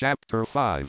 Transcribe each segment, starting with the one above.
Chapter 5.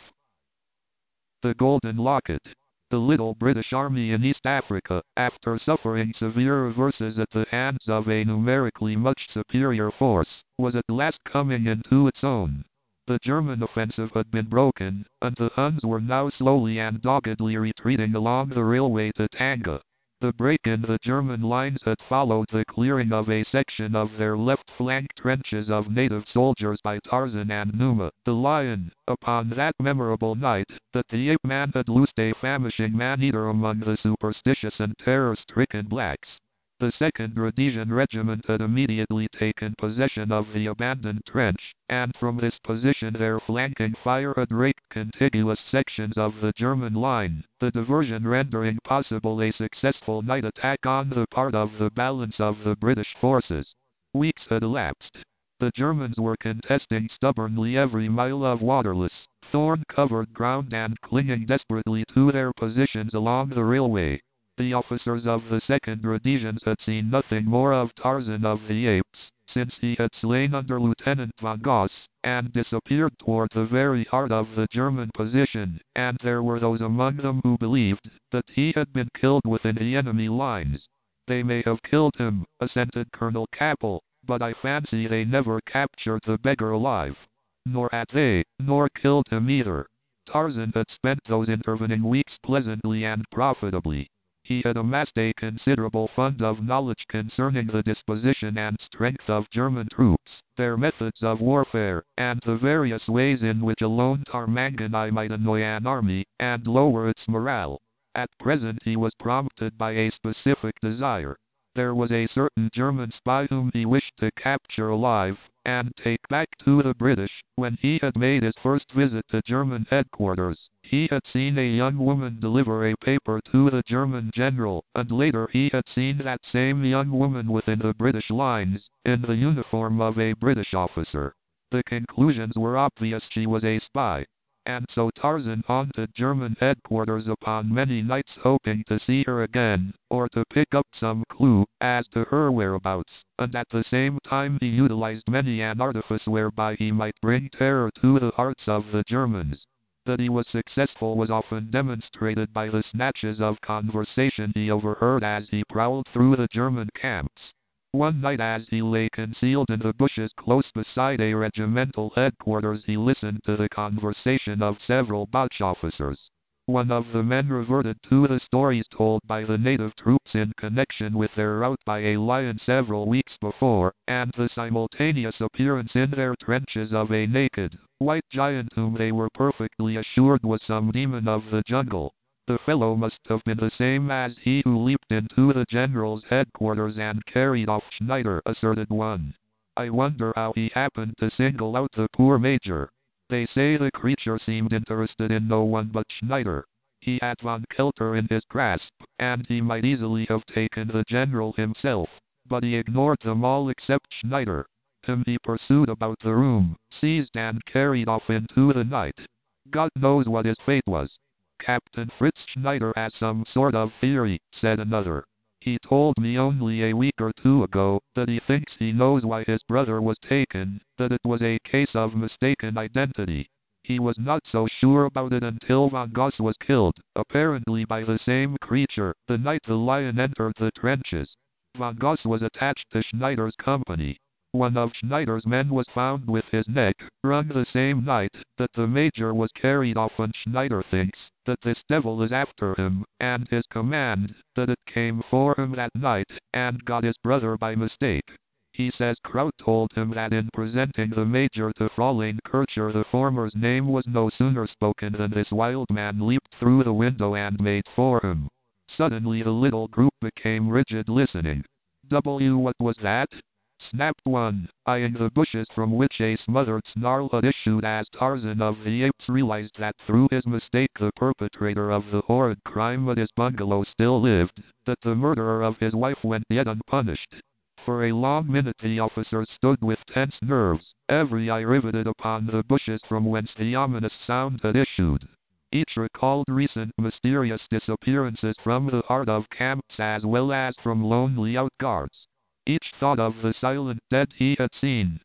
The Golden Locket. The little British Army in East Africa, after suffering severe reverses at the hands of a numerically much superior force, was at last coming into its own. The German offensive had been broken, and the Huns were now slowly and doggedly retreating along the railway to Tanga. The break in the German lines had followed the clearing of a section of their left flank trenches of native soldiers by Tarzan and Numa, the lion, upon that memorable night that the ape-man had loosed a famishing man-eater among the superstitious and terror-stricken blacks. The 2nd Rhodesian Regiment had immediately taken possession of the abandoned trench, and from this position their flanking fire had raked contiguous sections of the German line, the diversion rendering possible a successful night attack on the part of the balance of the British forces. Weeks had elapsed. The Germans were contesting stubbornly every mile of waterless, thorn-covered ground and clinging desperately to their positions along the railway. The officers of the 2nd Rhodesians had seen nothing more of Tarzan of the Apes, since he had slain under Lieutenant von Goss, and disappeared toward the very heart of the German position, and there were those among them who believed that he had been killed within the enemy lines. They may have killed him, assented Colonel Kappel, but I fancy they never captured the beggar alive. Nor had they, nor killed him either. Tarzan had spent those intervening weeks pleasantly and profitably. He had amassed a considerable fund of knowledge concerning the disposition and strength of German troops, their methods of warfare, and the various ways in which a lone Tarmangani might annoy an army, and lower its morale. At present he was prompted by a specific desire. There was a certain German spy whom he wished to capture alive, and take back to the British. When he had made his first visit to German headquarters, he had seen a young woman deliver a paper to the German general, and later he had seen that same young woman within the British lines, in the uniform of a British officer. The conclusions were obvious: she was a spy. And so Tarzan haunted German headquarters upon many nights, hoping to see her again, or to pick up some clue as to her whereabouts, and at the same time he utilized many an artifice whereby he might bring terror to the hearts of the Germans. That he was successful was often demonstrated by the snatches of conversation he overheard as he prowled through the German camps. One night, as he lay concealed in the bushes close beside a regimental headquarters, he listened to the conversation of several Boche officers. One of the men reverted to the stories told by the native troops in connection with their rout by a lion several weeks before, and the simultaneous appearance in their trenches of a naked, white giant whom they were perfectly assured was some demon of the jungle. The fellow must have been the same as he who leaped into the general's headquarters and carried off Schneider, asserted one. I wonder how he happened to single out the poor major. They say the creature seemed interested in no one but Schneider. He had von Kelter in his grasp, and he might easily have taken the general himself, but he ignored them all except Schneider. Him he pursued about the room, seized and carried off into the night. God knows what his fate was. Captain Fritz Schneider has some sort of theory, said another. He told me only a week or two ago that he thinks he knows why his brother was taken, that it was a case of mistaken identity. He was not so sure about it until von Goss was killed, apparently by the same creature, the night the lion entered the trenches. Von Goss was attached to Schneider's company. One of Schneider's men was found with his neck wrung the same night that the major was carried off, and Schneider thinks that this devil is after him, and his command, that it came for him that night, and got his brother by mistake. He says Kraut told him that in presenting the major to Fräulein Kircher, the former's name was no sooner spoken than this wild man leaped through the window and made for him. Suddenly the little group became rigid, listening. What was that? Snapped one, eyeing the bushes from which a smothered snarl had issued as Tarzan of the Apes realized that through his mistake the perpetrator of the horrid crime at his bungalow still lived, that the murderer of his wife went yet unpunished. For a long minute the officers stood with tense nerves, every eye riveted upon the bushes from whence the ominous sound had issued. Each recalled recent mysterious disappearances from the heart of camps as well as from lonely outguards. Each thought of the silent dead he had seen,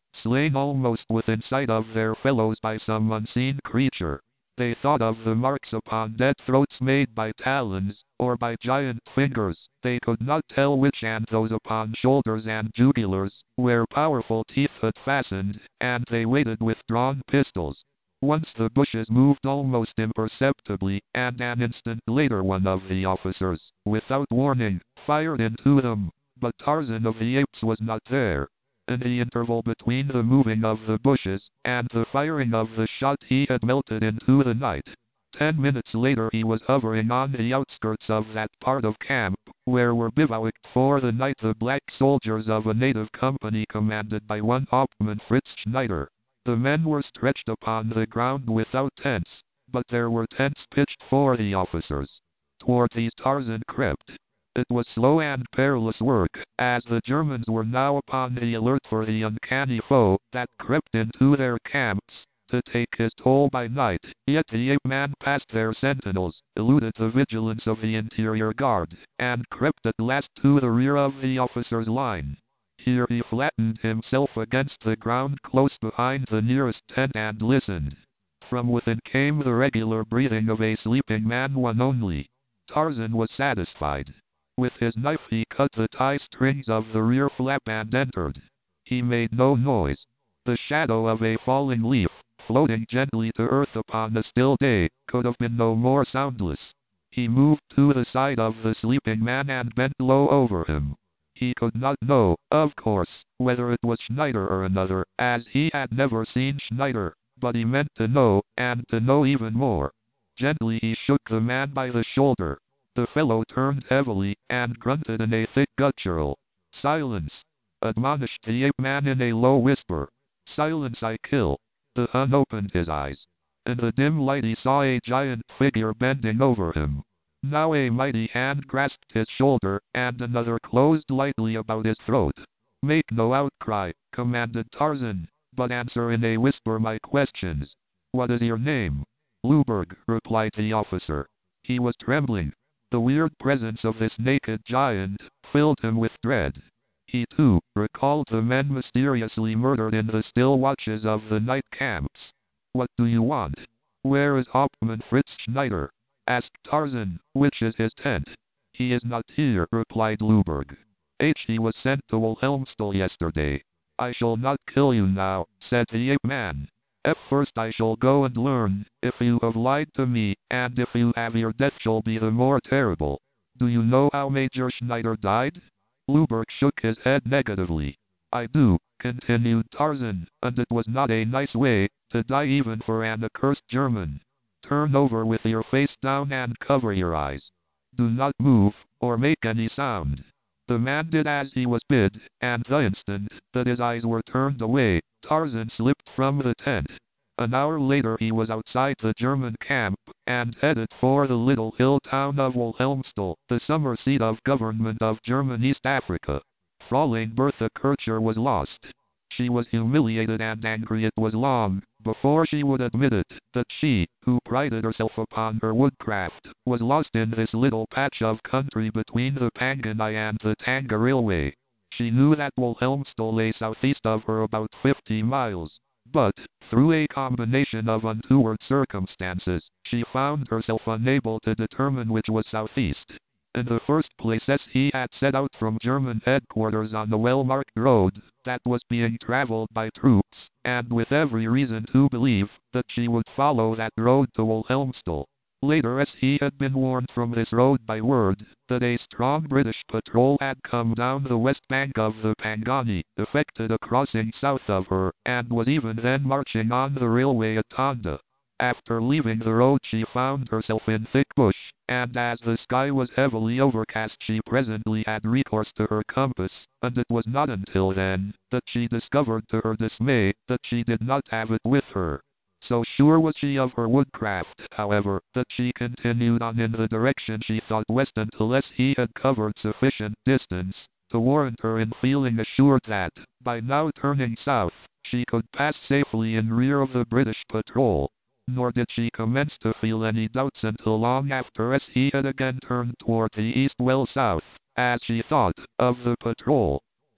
slain almost within sight of their fellows by some unseen creature. They thought of the marks upon dead throats made by talons, or by giant fingers. They could not tell which, and those upon shoulders and jugulars, where powerful teeth had fastened, and they waited with drawn pistols. Once the bushes moved almost imperceptibly, and an instant later one of the officers, without warning, fired into them. But Tarzan of the Apes was not there. In the interval between the moving of the bushes and the firing of the shot he had melted into the night. 10 minutes later he was hovering on the outskirts of that part of camp where were bivouacked for the night the black soldiers of a native company commanded by one Hauptmann Fritz Schneider. The men were stretched upon the ground without tents, but there were tents pitched for the officers. Toward these Tarzan crept. It was slow and perilous work, as the Germans were now upon the alert for the uncanny foe that crept into their camps to take his toll by night. Yet the ape-man passed their sentinels, eluded the vigilance of the interior guard, and crept at last to the rear of the officers' line. Here he flattened himself against the ground close behind the nearest tent and listened. From within came the regular breathing of a sleeping man, one only. Tarzan was satisfied. With his knife he cut the tie strings of the rear flap and entered. He made no noise. The shadow of a falling leaf, floating gently to earth upon a still day, could have been no more soundless. He moved to the side of the sleeping man and bent low over him. He could not know, of course, whether it was Schneider or another, as he had never seen Schneider, but he meant to know, and to know even more. Gently he shook the man by the shoulder. The fellow turned heavily, and grunted in a thick guttural. "Silence!" admonished the ape-man in a low whisper. "Silence, I kill!" The Hun opened his eyes. In the dim light he saw a giant figure bending over him. Now a mighty hand grasped his shoulder, and another closed lightly about his throat. "Make no outcry," commanded Tarzan, "but answer in a whisper my questions. What is your name?" "Luberg," replied the officer. He was trembling. The weird presence of this naked giant filled him with dread. He, too, recalled the men mysteriously murdered in the still watches of the night camps. "What do you want?" "Where is Hauptmann Fritz Schneider?" asked Tarzan. "Which is his tent?" "He is not here," replied Luberg. "He was sent to Wilhelmstal yesterday." "I shall not kill you now," said the ape-man. "First I shall go and learn if you have lied to me, and if you have, your death shall be the more terrible. Do you know how Major Schneider died?" Luberg shook his head negatively. "I do," continued Tarzan, "and it was not a nice way to die even for an accursed German. Turn over with your face down and cover your eyes. Do not move, or make any sound." The man did as he was bid, and the instant that his eyes were turned away, Tarzan slipped from the tent. An hour later he was outside the German camp, and headed for the little hill town of Wilhelmstal, the summer seat of government of German East Africa. Fraulein Bertha Kircher was lost. She was humiliated and angry. It was long before she would admit it, that she, who prided herself upon her woodcraft, was lost in this little patch of country between the Pangani and the Tanga Railway. She knew that Wilhelmstal lay southeast of her about 50 miles. But, through a combination of untoward circumstances, she found herself unable to determine which was southeast. In the first place, he had set out from German headquarters on the well-marked road that was being traveled by troops, and with every reason to believe that she would follow that road to Wilhelmstal. Later, he had been warned from this road by word that a strong British patrol had come down the west bank of the Pangani, effected a crossing south of her, and was even then marching on the railway at Tonda. After leaving the road she found herself in thick bush, and as the sky was heavily overcast she presently had recourse to her compass, and it was not until then that she discovered to her dismay that she did not have it with her. So sure was she of her woodcraft, however, that she continued on in the direction she thought west until he had covered sufficient distance to warrant her in feeling assured that, by now turning south, she could pass safely in rear of the British patrol. Nor did she commence to feel any doubts until long after he had again turned toward the east, well south, as she thought, of the patrol.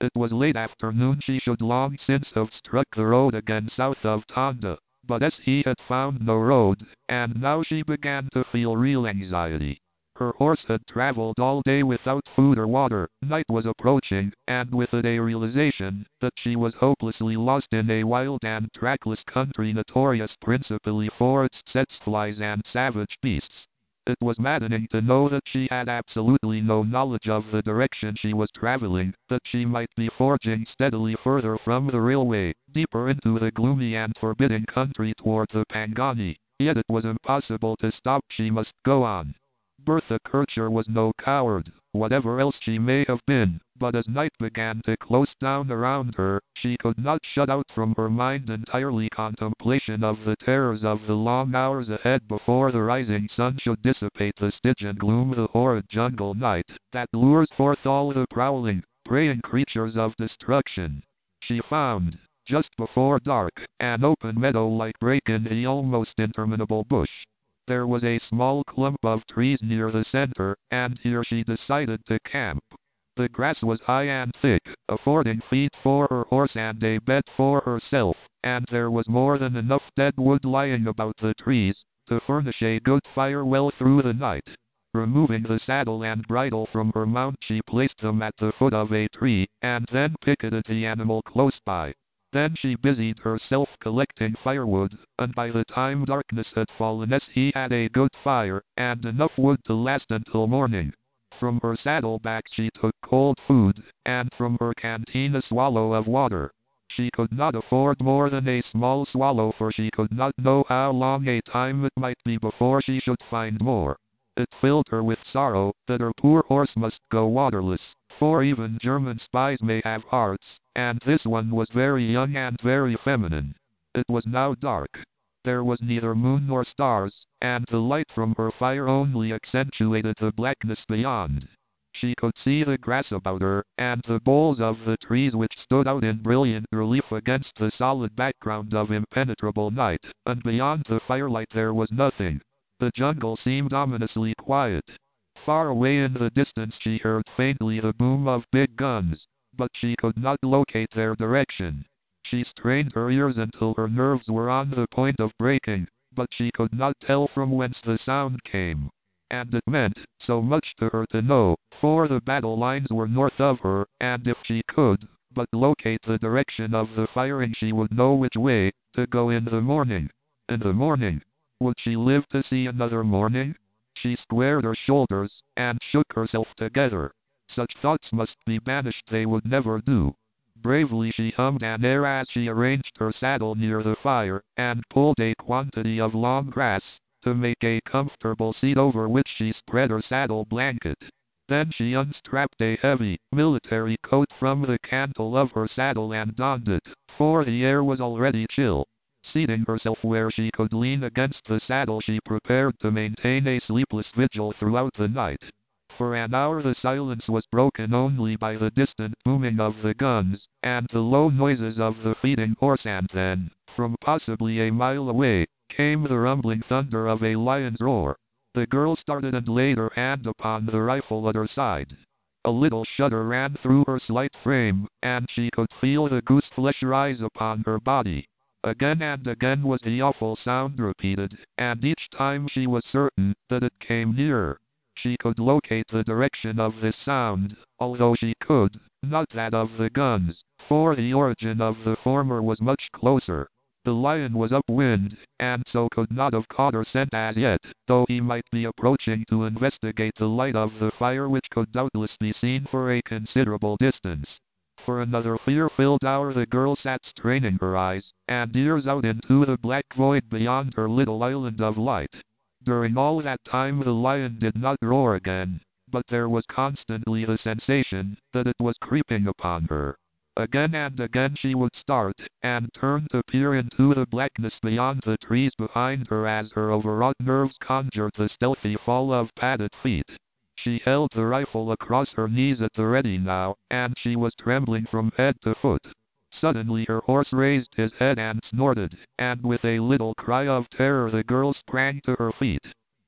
It was late afternoon. She should long since have struck the road again south of Tonda, but as he had found no road, and now she began to feel real anxiety. Her horse had traveled all day without food or water, night was approaching, and with it a realization that she was hopelessly lost in a wild and trackless country notorious principally for its tsetseflies and savage beasts. It was maddening to know that she had absolutely no knowledge of the direction she was traveling, that she might be forging steadily further from the railway, deeper into the gloomy and forbidding country toward the Pangani. Yet it was impossible to stop. She must go on. Bertha Kircher was no coward, whatever else she may have been, but as night began to close down around her, she could not shut out from her mind entirely contemplation of the terrors of the long hours ahead before the rising sun should dissipate the Stygian gloom, the horrid jungle night that lures forth all the prowling, preying creatures of destruction. She found, just before dark, an open meadow-like break in the almost interminable bush. There was a small clump of trees near the center, and here she decided to camp. The grass was high and thick, affording feed for her horse and a bed for herself, and there was more than enough dead wood lying about the trees to furnish a good fire well through the night. Removing the saddle and bridle from her mount, she placed them at the foot of a tree, and then picketed the animal close by. Then she busied herself collecting firewood, and by the time darkness had fallen he had a good fire, and enough wood to last until morning. From her saddlebag she took cold food, and from her canteen a swallow of water. She could not afford more than a small swallow, for she could not know how long a time it might be before she should find more. It filled her with sorrow that her poor horse must go waterless, for even German spies may have hearts, and this one was very young and very feminine. It was now dark. There was neither moon nor stars, and the light from her fire only accentuated the blackness beyond. She could see the grass about her, and the boles of the trees which stood out in brilliant relief against the solid background of impenetrable night, and beyond the firelight there was nothing. The jungle seemed ominously quiet. Far away in the distance she heard faintly the boom of big guns, but she could not locate their direction. She strained her ears until her nerves were on the point of breaking, but she could not tell from whence the sound came. And it meant so much to her to know, for the battle lines were north of her, and if she could but locate the direction of the firing she would know which way to go in the morning. In the morning. Would she live to see another morning? She squared her shoulders, and shook herself together. Such thoughts must be banished, they would never do. Bravely she hummed an air as she arranged her saddle near the fire, and pulled a quantity of long grass, to make a comfortable seat over which she spread her saddle blanket. Then she unstrapped a heavy, military coat from the cantle of her saddle and donned it, for the air was already chill. Seating herself where she could lean against the saddle, she prepared to maintain a sleepless vigil throughout the night. For an hour the silence was broken only by the distant booming of the guns, and the low noises of the feeding horse, and then, from possibly a mile away, came the rumbling thunder of a lion's roar. The girl started and laid her hand upon the rifle at her side. A little shudder ran through her slight frame, and she could feel the goose flesh rise upon her body. Again and again was the awful sound repeated, and each time she was certain that it came nearer. She could locate the direction of this sound, although she could not that of the guns, for the origin of the former was much closer. The lion was upwind, and so could not have caught her scent as yet, though he might be approaching to investigate the light of the fire, which could doubtless be seen for a considerable distance. For another fear-filled hour the girl sat straining her eyes and ears out into the black void beyond her little island of light. During all that time the lion did not roar again, but there was constantly the sensation that it was creeping upon her. Again and again she would start, and turn to peer into the blackness beyond the trees behind her as her overwrought nerves conjured the stealthy fall of padded feet. She held the rifle across her knees at the ready now, and she was trembling from head to foot. Suddenly her horse raised his head and snorted, and with a little cry of terror the girl sprang to her feet.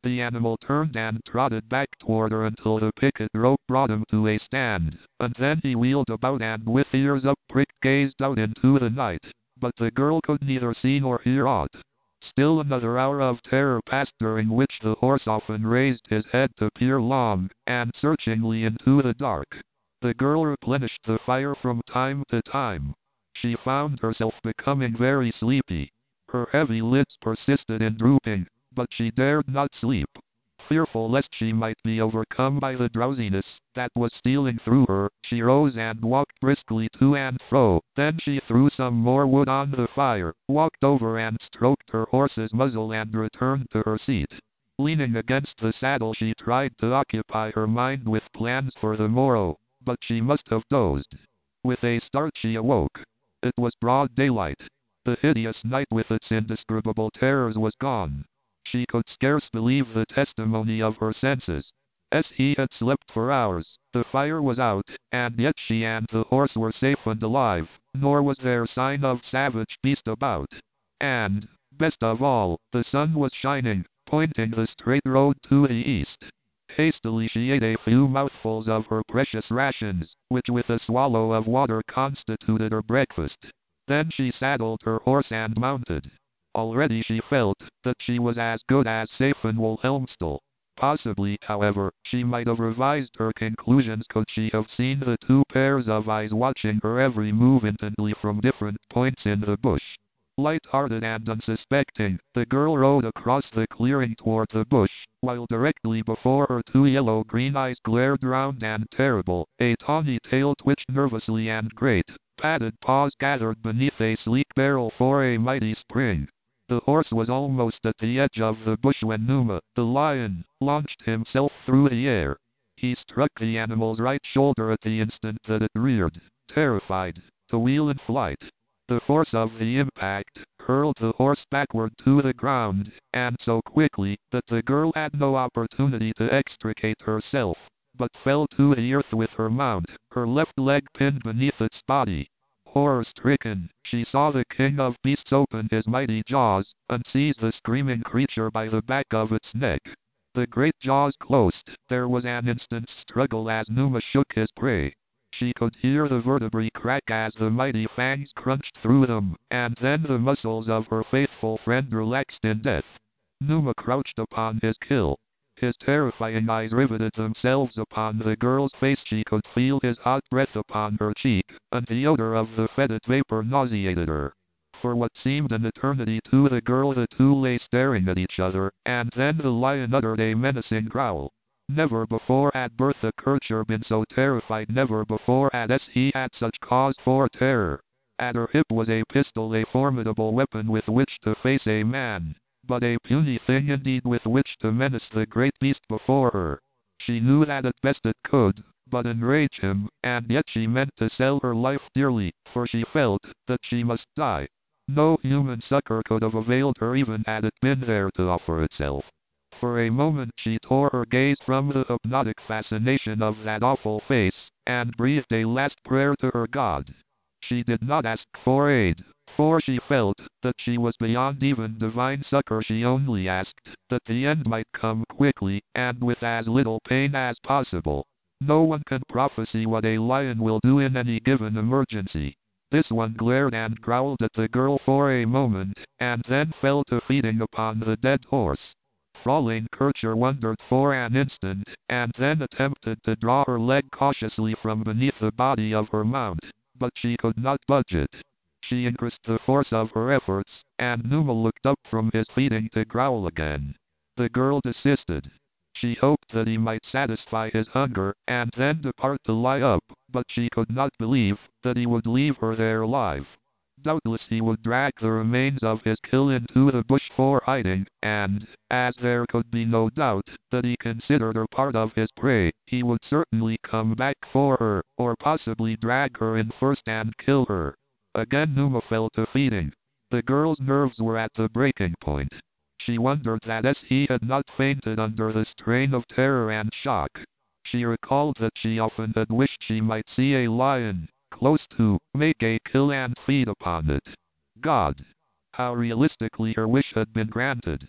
The animal turned and trotted back toward her until the picket rope brought him to a stand, and then he wheeled about and with ears up-pricked gazed out into the night. But the girl could neither see nor hear aught. Still another hour of terror passed, during which the horse often raised his head to peer long and searchingly into the dark. The girl replenished the fire from time to time. She found herself becoming very sleepy. Her heavy lids persisted in drooping, but she dared not sleep. Fearful lest she might be overcome by the drowsiness that was stealing through her, she rose and walked briskly to and fro. Then she threw some more wood on the fire, walked over and stroked her horse's muzzle and returned to her seat. Leaning against the saddle, she tried to occupy her mind with plans for the morrow, but she must have dozed. With a start she awoke. It was broad daylight. The hideous night with its indescribable terrors was gone. She could scarce believe the testimony of her senses. As he had slept for hours, the fire was out, and yet she and the horse were safe and alive, nor was there sign of savage beast about. And, best of all, the sun was shining, pointing the straight road to the east. Hastily she ate a few mouthfuls of her precious rations, which with a swallow of water constituted her breakfast. Then she saddled her horse and mounted. Already she felt that she was as good as safe in Wilhelmstal. Possibly, however, she might have revised her conclusions could she have seen the two pairs of eyes watching her every move intently from different points in the bush. Light-hearted and unsuspecting, the girl rode across the clearing toward the bush, while directly before her two yellow-green eyes glared round and terrible. A tawny tail twitched nervously and great, padded paws gathered beneath a sleek barrel for a mighty spring. The horse was almost at the edge of the bush when Numa, the lion, launched himself through the air. He struck the animal's right shoulder at the instant that it reared, terrified, to wheel in flight. The force of the impact hurled the horse backward to the ground, and so quickly that the girl had no opportunity to extricate herself, but fell to the earth with her mount, her left leg pinned beneath its body. Horror-stricken, she saw the king of beasts open his mighty jaws, and seize the screaming creature by the back of its neck. The great jaws closed. There was an instant's struggle as Numa shook his prey. She could hear the vertebrae crack as the mighty fangs crunched through them, and then the muscles of her faithful friend relaxed in death. Numa crouched upon his kill. His terrifying eyes riveted themselves upon the girl's face. She could feel his hot breath upon her cheek, and the odor of the fetid vapor nauseated her. For what seemed an eternity to the girl, the two lay staring at each other, and then the lion uttered a menacing growl. Never before had Bertha Kircher been so terrified. Never before had he had such cause for terror. At her hip was a pistol, a formidable weapon with which to face a man, but a puny thing indeed with which to menace the great beast before her. She knew that at best it could but enrage him, and yet she meant to sell her life dearly, for she felt that she must die. No human succor could have availed her even had it been there to offer itself. For a moment she tore her gaze from the hypnotic fascination of that awful face, and breathed a last prayer to her God. She did not ask for aid, for she felt that she was beyond even divine succor. She only asked that the end might come quickly, and with as little pain as possible. No one can prophesy what a lion will do in any given emergency. This one glared and growled at the girl for a moment, and then fell to feeding upon the dead horse. Fraulein Kircher wondered for an instant, and then attempted to draw her leg cautiously from beneath the body of her mount, but she could not budge it. She increased the force of her efforts, and Numa looked up from his feeding to growl again. The girl desisted. She hoped that he might satisfy his hunger, and then depart to lie up, but she could not believe that he would leave her there alive. Doubtless he would drag the remains of his kill into the bush for hiding, and, as there could be no doubt that he considered her part of his prey, he would certainly come back for her, or possibly drag her in first and kill her. Again Numa fell to feeding. The girl's nerves were at the breaking point. She wondered that he had not fainted under the strain of terror and shock. She recalled that she often had wished she might see a lion close to, make a kill and feed upon it. God! How realistically her wish had been granted.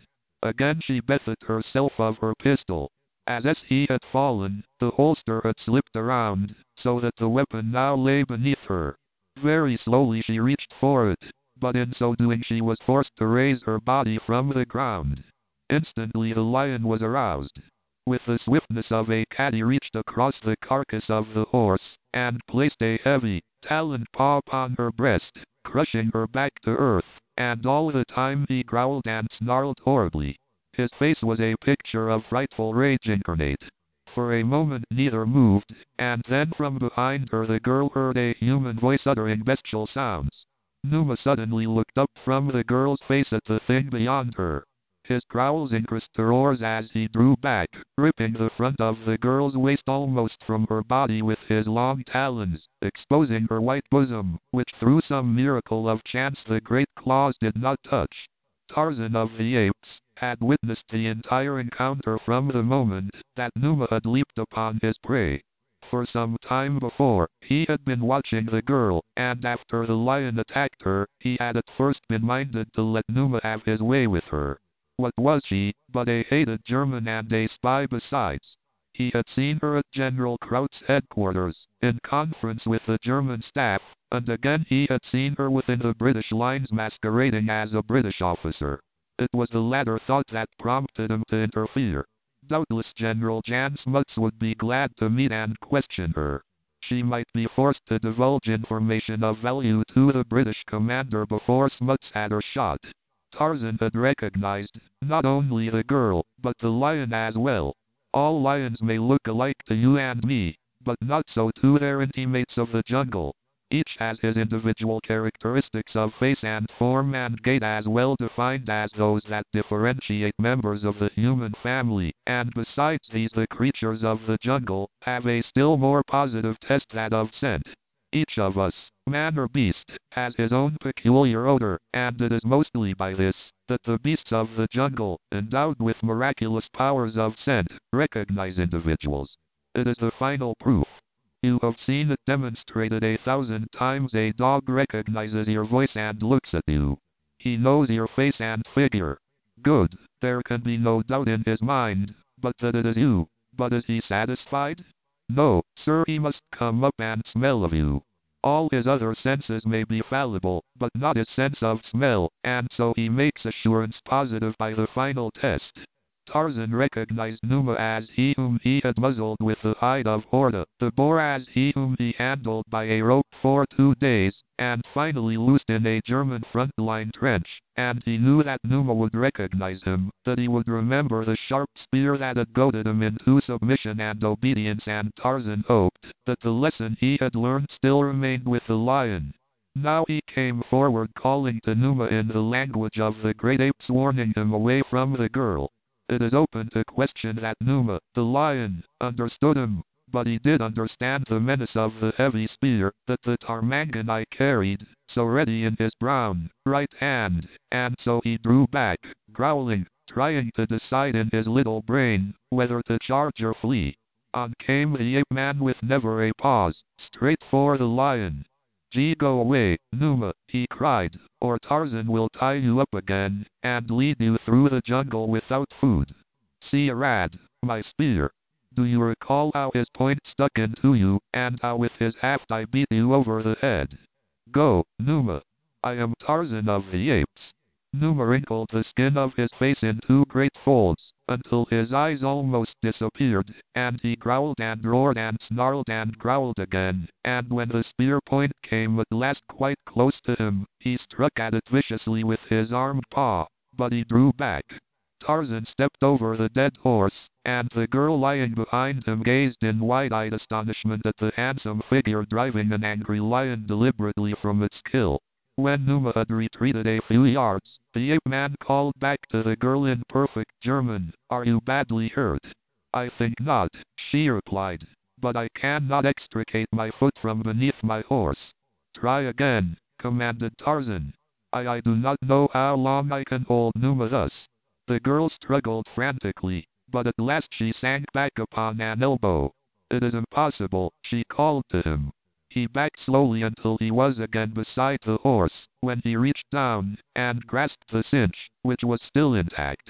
Again she bethed herself of her pistol. As he had fallen, the holster had slipped around, so that the weapon now lay beneath her. Very slowly she reached for it, but in so doing she was forced to raise her body from the ground. Instantly the lion was aroused. With the swiftness of a cat he reached across the carcass of the horse, and placed a heavy, taloned paw upon her breast, crushing her back to earth, and all the time he growled and snarled horribly. His face was a picture of frightful rage incarnate. For a moment neither moved, and then from behind her the girl heard a human voice uttering bestial sounds. Numa suddenly looked up from the girl's face at the thing beyond her. His growls increased to roars as he drew back, ripping the front of the girl's waist almost from her body with his long talons, exposing her white bosom, which through some miracle of chance the great claws did not touch. Tarzan of the Apes had witnessed the entire encounter from the moment that Numa had leaped upon his prey. For some time before, he had been watching the girl, and after the lion attacked her, he had at first been minded to let Numa have his way with her. What was she, but a hated German and a spy besides? He had seen her at General Kraut's headquarters, in conference with the German staff, and again he had seen her within the British lines masquerading as a British officer. It was the latter thought that prompted him to interfere. Doubtless General Jan Smuts would be glad to meet and question her. She might be forced to divulge information of value to the British commander before Smuts had her shot. Tarzan had recognized, not only the girl, but the lion as well. All lions may look alike to you and me, but not so to their intimates of the jungle. Each has his individual characteristics of face and form and gait as well defined as those that differentiate members of the human family, and besides these the creatures of the jungle have a still more positive test, that of scent. Each of us, man or beast, has his own peculiar odor, and it is mostly by this that the beasts of the jungle, endowed with miraculous powers of scent, recognize individuals. It is the final proof. You have seen it demonstrated 1,000 times. A dog recognizes your voice and looks at you. He knows your face and figure. Good, there can be no doubt in his mind, but that it is you. But is he satisfied? No, sir, he must come up and smell of you. All his other senses may be fallible, but not his sense of smell, and so he makes assurance positive by the final test. Tarzan recognized Numa as he whom he had muzzled with the hide of Horta, the boar as he whom he handled by a rope for 2 days, and finally loosed in a German front-line trench, and he knew that Numa would recognize him, that he would remember the sharp spear that had goaded him into submission and obedience, and Tarzan hoped that the lesson he had learned still remained with the lion. Now he came forward calling to Numa in the language of the great apes, warning him away from the girl. It is open to question that Numa, the lion, understood him, but he did understand the menace of the heavy spear that the Tarmanganite carried, so ready in his brown right hand, and so he drew back, growling, trying to decide in his little brain whether to charge or flee. On came the ape-man with never a pause, straight for the lion. "Gee, go away, Numa," he cried, "or Tarzan will tie you up again, and lead you through the jungle without food. See, Arad, my spear. Do you recall how his point stuck into you, and how with his haft I beat you over the head? Go, Numa. I am Tarzan of the Apes." Numa wrinkled the skin of his face in 2 great folds, until his eyes almost disappeared, and he growled and roared and snarled and growled again, and when the spear point came at last quite close to him, he struck at it viciously with his armed paw, but he drew back. Tarzan stepped over the dead horse, and the girl lying behind him gazed in wide-eyed astonishment at the handsome figure driving an angry lion deliberately from its kill. When Numa had retreated a few yards, the ape-man called back to the girl in perfect German, "Are you badly hurt?" "I think not," she replied, "but I cannot extricate my foot from beneath my horse." "Try again," commanded Tarzan. I do not know how long I can hold Numa thus." The girl struggled frantically, but at last she sank back upon an elbow. "It is impossible," she called to him. He backed slowly until he was again beside the horse, when he reached down and grasped the cinch, which was still intact.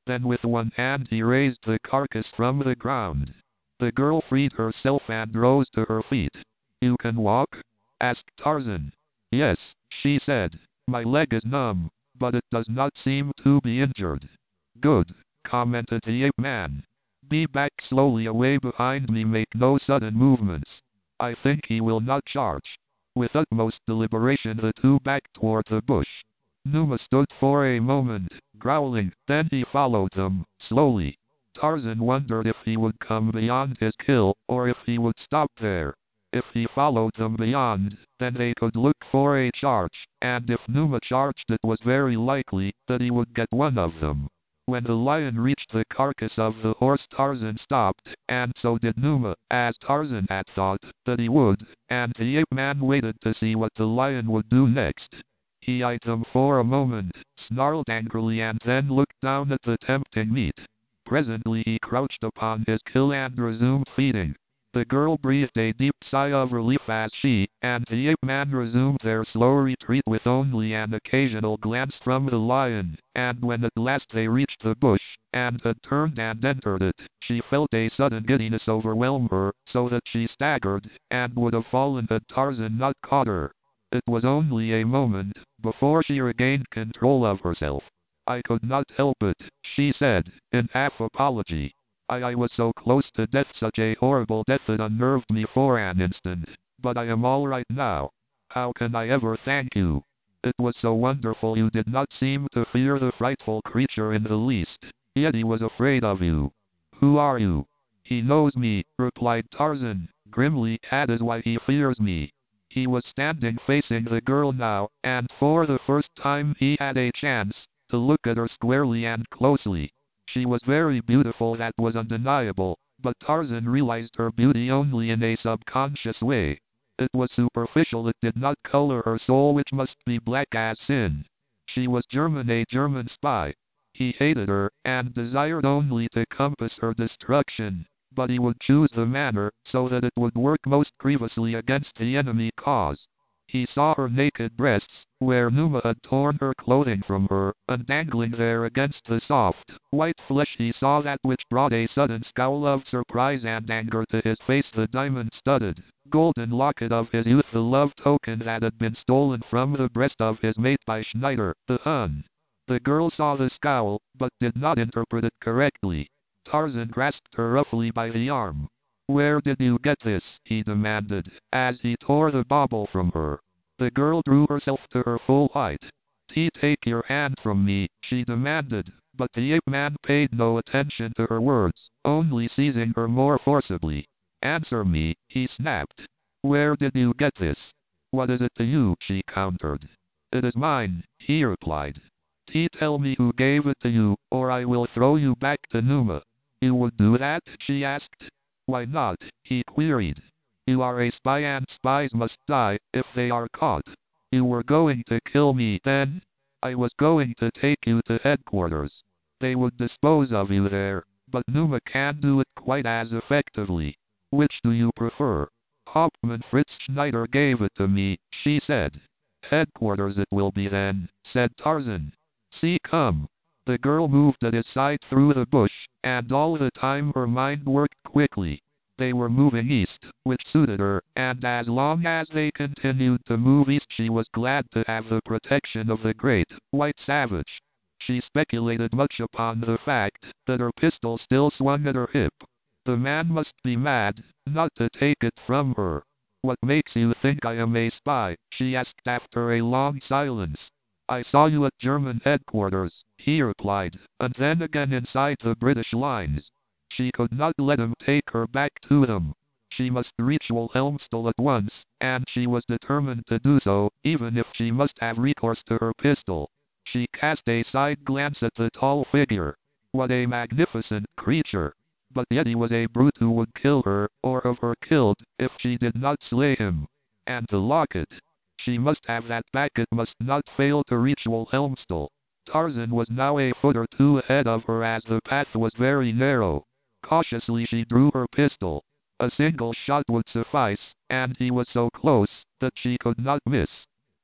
Then with one hand he raised the carcass from the ground. The girl freed herself and rose to her feet. You can walk? Asked Tarzan. Yes, she said. My leg is numb, but it does not seem to be injured. Good, commented the ape-man. Be back slowly away behind me, make no sudden movements. I think he will not charge. With utmost deliberation the two backed toward the bush. Numa stood for a moment, growling, then he followed them, slowly. Tarzan wondered if he would come beyond his kill, or if he would stop there. If he followed them beyond, then they could look for a charge, and if Numa charged it was very likely that he would get one of them. When the lion reached the carcass of the horse, Tarzan stopped, and so did Numa, as Tarzan had thought that he would, and the ape-man waited to see what the lion would do next. He eyed them for a moment, snarled angrily, and then looked down at the tempting meat. Presently he crouched upon his kill and resumed feeding. The girl breathed a deep sigh of relief as she and the ape-man resumed their slow retreat with only an occasional glance from the lion, and when at last they reached the bush, and had turned and entered it, she felt a sudden giddiness overwhelm her, so that she staggered, and would have fallen had Tarzan not caught her. It was only a moment before she regained control of herself. I could not help it, she said, in half apology. I was so close to death, such a horrible death, it unnerved me for an instant. But I am all right now. How can I ever thank you? It was so wonderful. You did not seem to fear the frightful creature in the least. Yet he was afraid of you. Who are you? He knows me, replied Tarzan, grimly. That is why he fears me. He was standing facing the girl now, and for the first time he had a chance to look at her squarely and closely. She was very beautiful, that was undeniable, but Tarzan realized her beauty only in a subconscious way. It was superficial, it did not color her soul, which must be black as sin. She was German, a German spy. He hated her, and desired only to compass her destruction, but he would choose the manner so that it would work most grievously against the enemy cause. He saw her naked breasts, where Numa had torn her clothing from her, and dangling there against the soft, white flesh he saw that which brought a sudden scowl of surprise and anger to his face, the diamond-studded, golden locket of his youth, the love token that had been stolen from the breast of his mate by Schneider, the Hun. The girl saw the scowl, but did not interpret it correctly. Tarzan grasped her roughly by the arm. Where did you get this? He demanded, as he tore the bauble from her. The girl drew herself to her full height. Take your hand from me, she demanded, but the ape-man paid no attention to her words, only seizing her more forcibly. Answer me, he snapped. Where did you get this? What is it to you? She countered. It is mine, he replied. Tell me who gave it to you, or I will throw you back to Numa. You would do that? She asked. Why not? He queried. You are a spy, and spies must die if they are caught. You were going to kill me then? I was going to take you to headquarters. They would dispose of you there, but Numa can do it quite as effectively. Which do you prefer? Hauptmann Fritz Schneider gave it to me, she said. Headquarters it will be then, said Tarzan. See, come. The girl moved at his side through the bush, and all the time her mind worked quickly. They were moving east, which suited her, and as long as they continued to move east she was glad to have the protection of the great, white savage. She speculated much upon the fact that her pistol still swung at her hip. The man must be mad, not to take it from her. What makes you think I am a spy? She asked after a long silence. I saw you at German headquarters, he replied, and then again inside the British lines. She could not let him take her back to them. She must reach Wilhelmstal at once, and she was determined to do so, even if she must have recourse to her pistol. She cast a side glance at the tall figure. What a magnificent creature! But yet he was a brute who would kill her, or have her killed, if she did not slay him. And the locket. She must have that back, it must not fail to reach Wilhelmstal. Tarzan was now a foot or two ahead of her as the path was very narrow. Cautiously she drew her pistol. A single shot would suffice, and he was so close that she could not miss.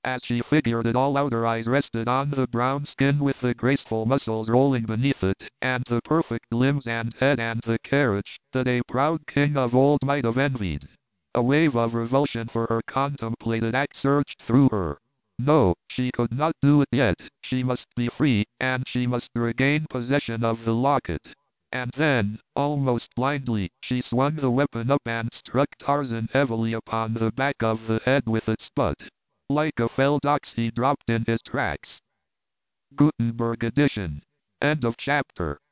As she figured it all out, her eyes rested on the brown skin with the graceful muscles rolling beneath it, and the perfect limbs and head and the carriage that a proud king of old might have envied. A wave of revulsion for her contemplated act surged through her. No, she could not do it yet. She must be free, and she must regain possession of the locket. And then, almost blindly, she swung the weapon up and struck Tarzan heavily upon the back of the head with its butt. Like a felled ox, he dropped in his tracks. Gutenberg edition. End of chapter.